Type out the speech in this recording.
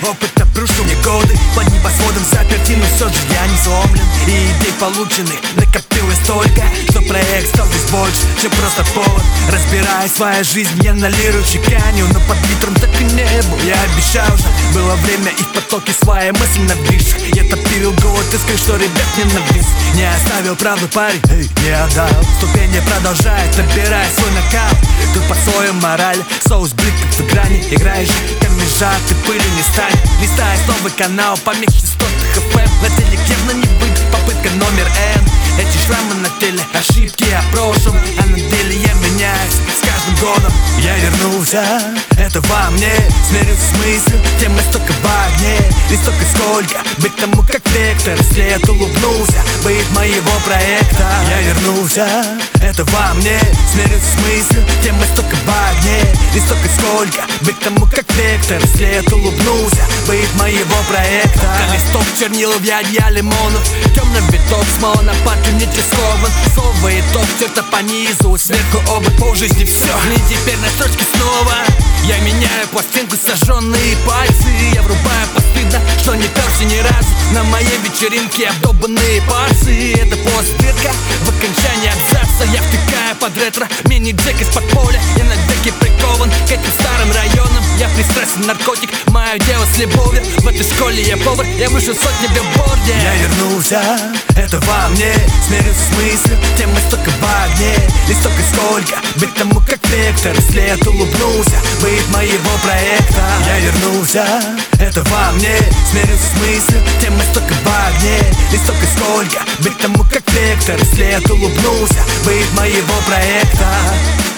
Опыт обрушил мне годы под небосводом заперти, но все же я не сломлен. И идей полученных накопилось столько, что проект стал здесь больше, чем просто повод. Разбирая свою жизнь, я на лиру чеканю, но под литром так и не был. Я обещал же, было время и в потоке своей мысли на вишах. Я топил голод, искры, что ребят не навис. Не оставил правду парень, не отдал. Ступени продолжает, набирая свой накал. Тут под слоем мораль, соус бликов в экране. Играешь, камежа, ты пыли не стань. Листая новый канал, помех частотных FM. На теле явно не быть, попытка номер N. Эти шрамы на теле, ошибки о прошлом, а на деле я меняюсь с каждым годом. Я вернулся, это во мне. Смирюсь с мыслью, тем столько в огне. И столько сколько, быть тому как вектор. Если я улыбнулся, быть моего проекта. Я вернулся, это во мне. Смирюсь с мыслью, тем столько в огне. И столько сколько, быть тому как вектор. Если я улыбнулся, быть моего проекта. Листок чернил в ядья лимонов. Темный виток, смола на парке не тискован. Слово и топ, черта по низу. Сверху оба по жизни все. И теперь на строчке снова. Я меняю пластинку, сожженные пальцы. Я врубаю постыдно, что не перся ни разу. На моей вечеринке обдолбанные пальцы. Это постбирка в окончании абзаца. Я втыкаю под ретро мини-джек из-под поля. Я на деке прикован к этим старым районам. Я пристрастен наркотик, мое дело с любовью. В этой школе я повар, я выше сотни билборде. Я вернулся, это во мне. Смирюсь с мыслью, тем столько в огне. И столько сколько, быть тому как вектор. Если я улыбнулся, быть моего проекта. Я вернулся, это во мне. Смирюсь с мыслью, тем столько в огне. И столько сколько, быть тому как вектор. Если я улыбнулся, быть моего проекта.